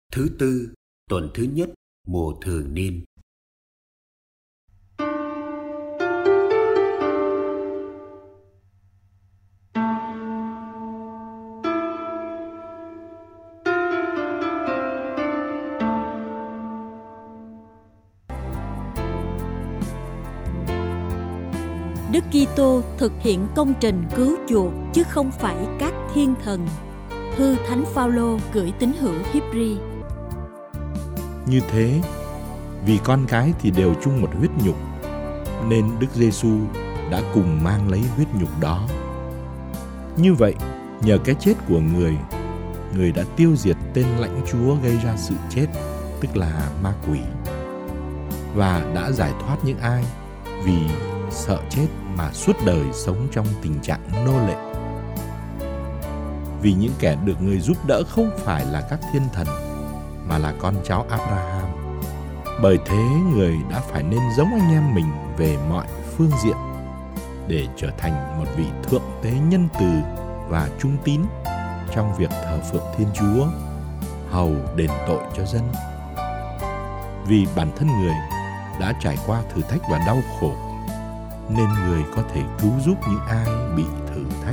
Thứ tư, tuần thứ nhất, mùa thường niên. Đức Kitô thực hiện công trình cứu chuộc chứ không phải các thiên thần. Thư Thánh Phaolô gửi tín hữu Hi-bri. Như thế, vì con cái thì đều chung một huyết nhục, nên Đức Giêsu đã cùng mang lấy huyết nhục đó. Như vậy, nhờ cái chết của người đã tiêu diệt tên lãnh chúa gây ra sự chết, tức là ma quỷ, và đã giải thoát những ai vì sợ chết mà suốt đời sống trong tình trạng nô lệ. Vì những kẻ được người giúp đỡ không phải là các thiên thần, mà là con cháu Abraham. Bởi thế người đã phải nên giống anh em mình về mọi phương diện, để trở thành một vị thượng tế nhân từ và trung tín trong việc thờ phượng Thiên Chúa, hầu đền tội cho dân. Vì bản thân người đã trải qua thử thách và đau khổ, nên người có thể cứu giúp những ai bị thử thách.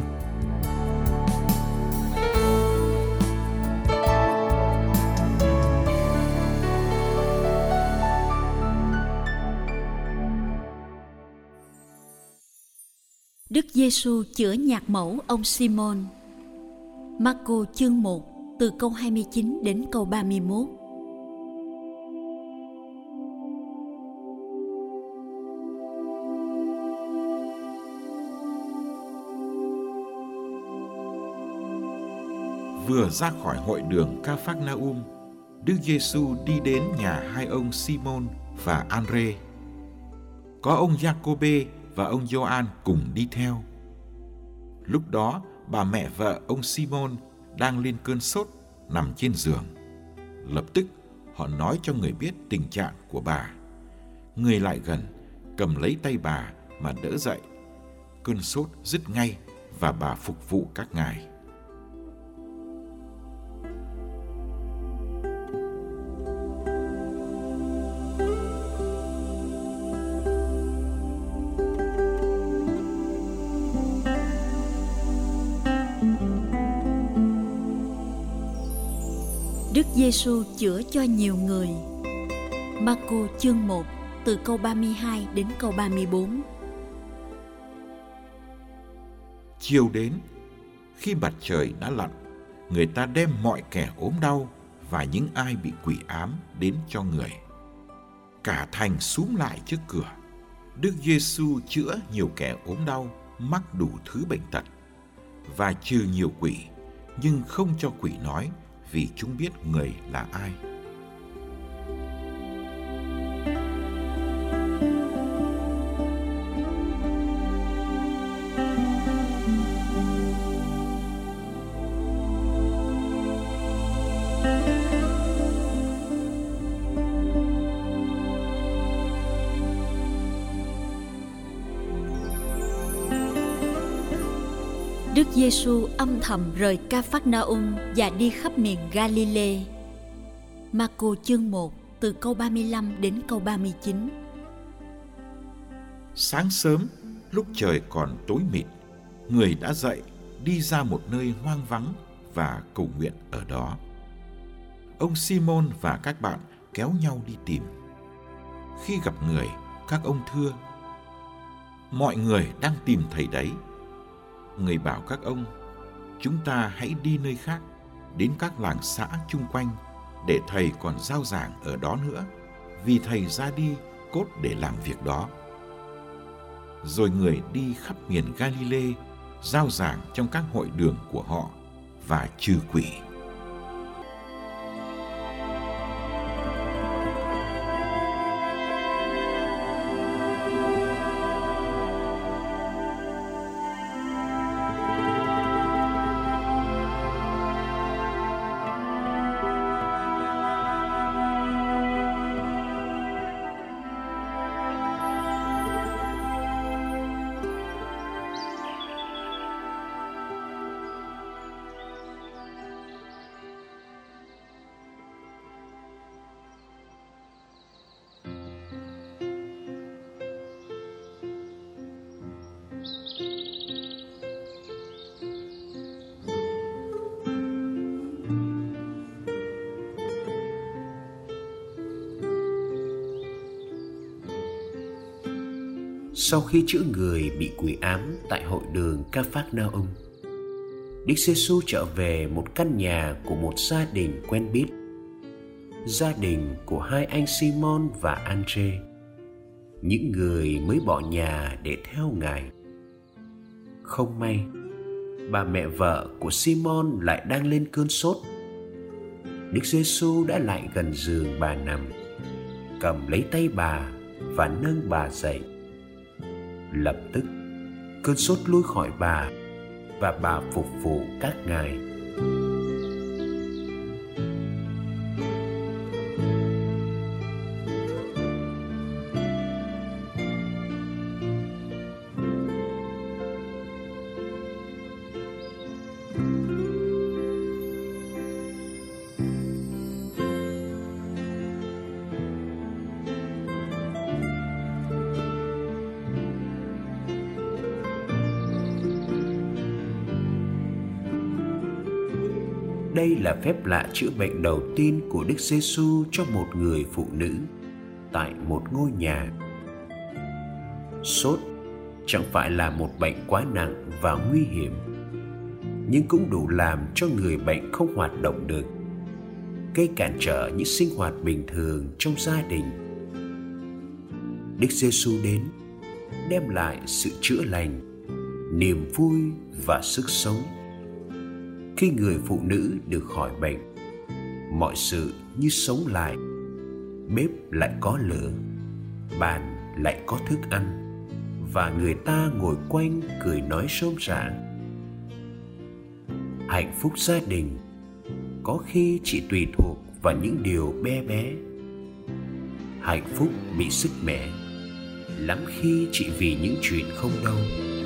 Đức Giêsu chữa nhạc mẫu ông Simon. Marco chương 1 từ câu 29 đến câu 31. Vừa ra khỏi hội đường Ca-phác-na-um, Đức Giêsu đi đến nhà hai ông Simon và An-rê. Có ông Gia-cô-bê và ông Gioan cùng đi theo. Lúc đó, bà mẹ vợ ông Simon đang lên cơn sốt, nằm trên giường. Lập tức, họ nói cho người biết tình trạng của bà. Người lại gần, cầm lấy tay bà mà đỡ dậy. Cơn sốt dứt ngay và bà phục vụ các ngài. Đức Giêsu chữa cho nhiều người. Marco chương 1 từ câu 32 đến câu 34. Chiều đến, khi mặt trời đã lặn, người ta đem mọi kẻ ốm đau và những ai bị quỷ ám đến cho người. Cả thành xúm lại trước cửa. Đức Giêsu chữa nhiều kẻ ốm đau, mắc đủ thứ bệnh tật, và trừ nhiều quỷ, nhưng không cho quỷ nói, vì chúng biết người là ai. Đức Giêsu âm thầm rời Ca-phác-na-um và đi khắp miền Ga-li-lê. Marco chương 1 từ câu 35 đến câu 39. Sáng sớm, lúc trời còn tối mịt, người đã dậy, đi ra một nơi hoang vắng và cầu nguyện ở đó. Ông Simon và các bạn kéo nhau đi tìm. Khi gặp người, các ông thưa: mọi người đang tìm thầy đấy. Người bảo các ông: chúng ta hãy đi nơi khác, đến các làng xã chung quanh, để thầy còn rao giảng ở đó nữa, vì thầy ra đi cốt để làm việc đó. Rồi người đi khắp miền Ga-li-lê, rao giảng trong các hội đường của họ và trừ quỷ. Sau khi chữa người bị quỷ ám tại hội đường Ca-phác-na-um, Đức Giê-xu trở về một căn nhà của một gia đình quen biết, gia đình của hai anh Simon và Andre, những người mới bỏ nhà để theo Ngài. Không may, bà mẹ vợ của Simon lại đang lên cơn sốt. Đức Giê-xu đã lại gần giường bà nằm, cầm lấy tay bà và nâng bà dậy. Lập tức, cơn sốt lui khỏi bà và bà phục vụ các ngài. Đây là phép lạ chữa bệnh đầu tiên của Đức Giê-xu cho một người phụ nữ tại một ngôi nhà. Sốt chẳng phải là một bệnh quá nặng và nguy hiểm, nhưng cũng đủ làm cho người bệnh không hoạt động được, gây cản trở những sinh hoạt bình thường trong gia đình. Đức Giê-xu đến, đem lại sự chữa lành, niềm vui và sức sống. Khi người phụ nữ được khỏi bệnh, mọi sự như sống lại. Bếp lại có lửa, bàn lại có thức ăn, và người ta ngồi quanh cười nói rôm rả. Hạnh phúc gia đình có khi chỉ tùy thuộc vào những điều bé bé. Hạnh phúc bị sứt mẻ lắm khi chỉ vì những chuyện không đâu.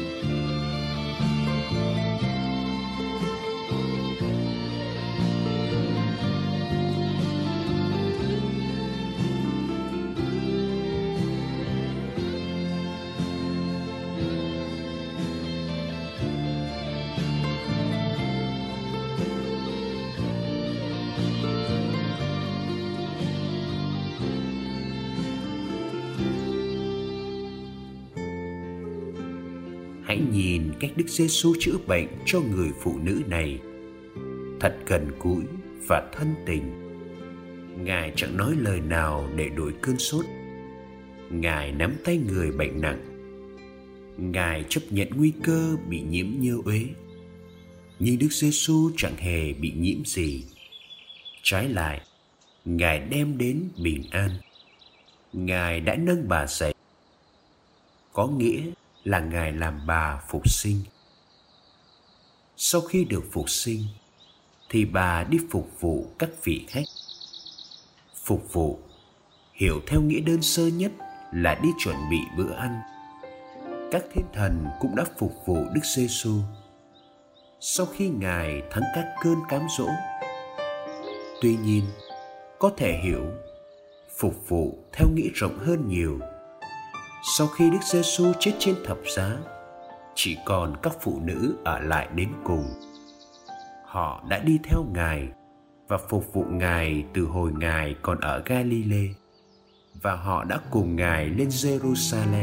Hãy nhìn cách Đức Giê-xu chữa bệnh cho người phụ nữ này, thật gần gũi và thân tình. Ngài chẳng nói lời nào để đổi cơn sốt. Ngài nắm tay người bệnh nặng. Ngài chấp nhận nguy cơ bị nhiễm nhơ uế. Nhưng Đức Giê-xu chẳng hề bị nhiễm gì. Trái lại, Ngài đem đến bình an. Ngài đã nâng bà dậy. Có nghĩa là Ngài làm bà phục sinh. Sau khi được phục sinh, thì bà đi phục vụ các vị khách. Phục vụ, hiểu theo nghĩa đơn sơ nhất là đi chuẩn bị bữa ăn. Các thiên thần cũng đã phục vụ Đức Giê-xu. Sau khi Ngài thắng các cơn cám dỗ. Tuy nhiên, có thể hiểu, phục vụ theo nghĩa rộng hơn nhiều. Sau khi Đức Giê-xu chết trên thập giá, chỉ còn các phụ nữ ở lại đến cùng. Họ đã đi theo Ngài và phục vụ Ngài từ hồi Ngài còn ở Ga-li-lê, và họ đã cùng Ngài lên Giê-ru-sa-lem.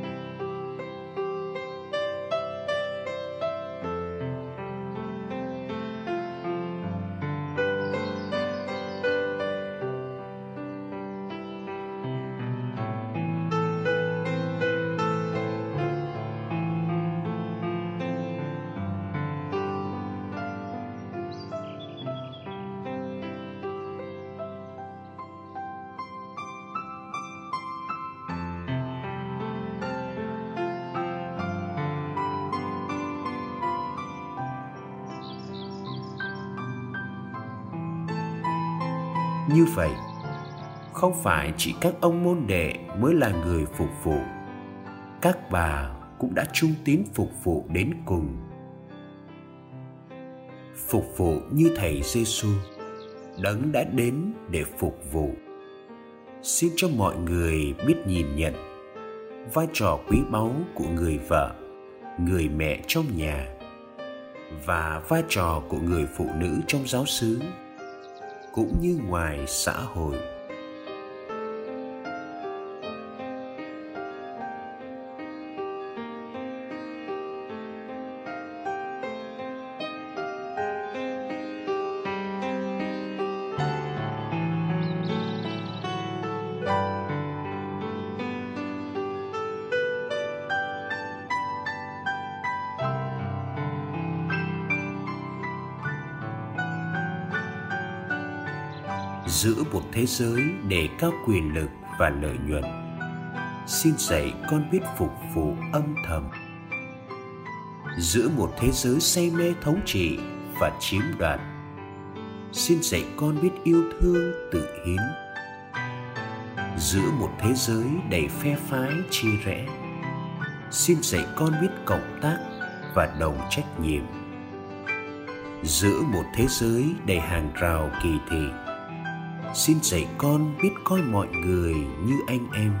Như vậy, không phải chỉ các ông môn đệ mới là người phục vụ, các bà cũng đã trung tín phục vụ đến cùng. Phục vụ như Thầy Giê-xu, Đấng đã đến để phục vụ. Xin cho mọi người biết nhìn nhận vai trò quý báu của người vợ, người mẹ trong nhà, và vai trò của người phụ nữ trong giáo xứ, cũng như ngoài xã hội. Giữa một thế giới đề cao quyền lực và lợi nhuận, xin dạy con biết phục vụ âm thầm. Giữa một thế giới say mê thống trị và chiếm đoạt, xin dạy con biết yêu thương tự hiến. Giữa một thế giới đầy phe phái chia rẽ, xin dạy con biết cộng tác và đồng trách nhiệm. Giữa một thế giới đầy hàng rào kỳ thị, xin dạy con biết coi mọi người như anh em.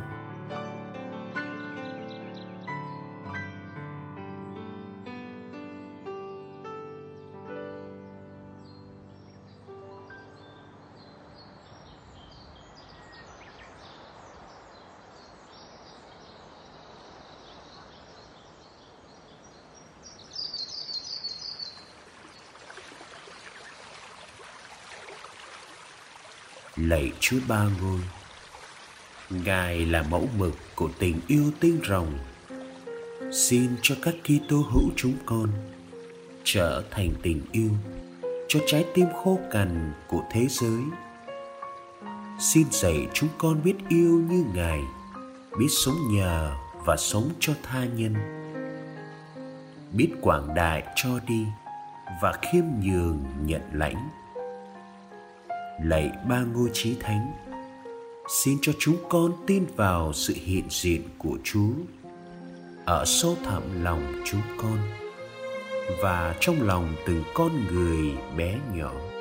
Lạy Chúa Ba Ngôi, Ngài là mẫu mực của tình yêu tinh rồng. Xin cho các Kitô hữu chúng con trở thành tình yêu cho trái tim khô cằn của thế giới. Xin dạy chúng con biết yêu như Ngài, biết sống nhờ và sống cho tha nhân, biết quảng đại cho đi và khiêm nhường nhận lãnh. Lạy Ba Ngôi Chí Thánh, xin cho chúng con tin vào sự hiện diện của Chúa ở sâu thẳm lòng chúng con và trong lòng từng con người bé nhỏ.